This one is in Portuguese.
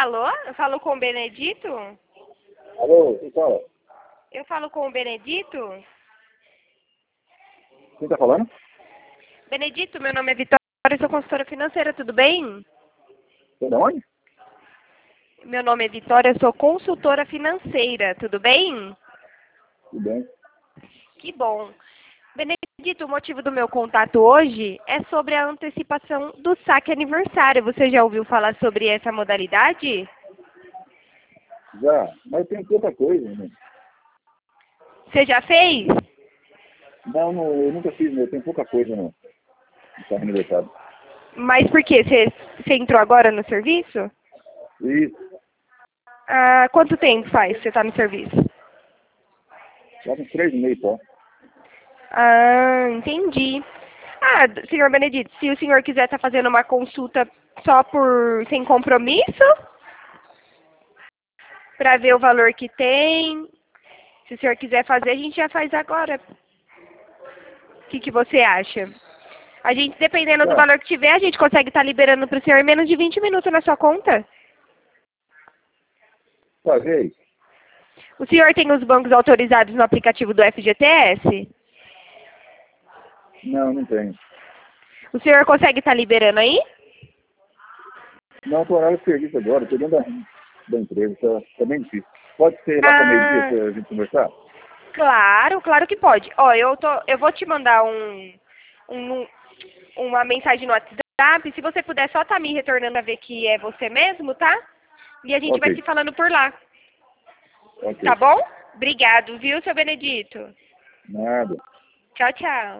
Alô? Eu falo com o Benedito? Alô, quem fala? Eu falo com o Benedito? Quem tá falando? Benedito, meu nome é Vitória, eu sou consultora financeira, tudo bem? Você é de onde? Meu nome é Vitória, eu sou consultora financeira, tudo bem? Tudo bem. Que bom. Benedito, o motivo do meu contato hoje é sobre a antecipação do saque aniversário. Você já ouviu falar sobre essa modalidade? Já, mas tem pouca coisa, né? Você já fez? Não, eu nunca fiz, mas tem pouca coisa no carro aniversário. Mas por quê? Você entrou agora no serviço? Isso, Ah, quanto tempo faz que você está no serviço? já tem 3 meses só. Ah, entendi. Ah, senhor Benedito, se o senhor quiser estar fazendo uma consulta só por sem compromisso, para ver o valor que tem, se o senhor quiser fazer, a gente já faz agora. O que você acha? A gente, dependendo do Tá, valor que tiver, a gente consegue estar liberando para o senhor em menos de 20 minutos na sua conta. paguei. O senhor tem os bancos autorizados no aplicativo do FGTS? Não, não tem. O senhor consegue estar liberando aí? Não, tô horário de serviço agora, tô dentro da empresa, tá bem difícil. Pode ser lá para meio-dia Ah, pra gente conversar? claro, claro que pode. Ó, eu vou te mandar um- uma mensagem no WhatsApp. Se você puder só tá me retornando a ver que é você mesmo, tá? E a gente vai Ok, se falando por lá. ok. Tá bom? Obrigado, viu, seu Benedito? Nada. Tchau, tchau.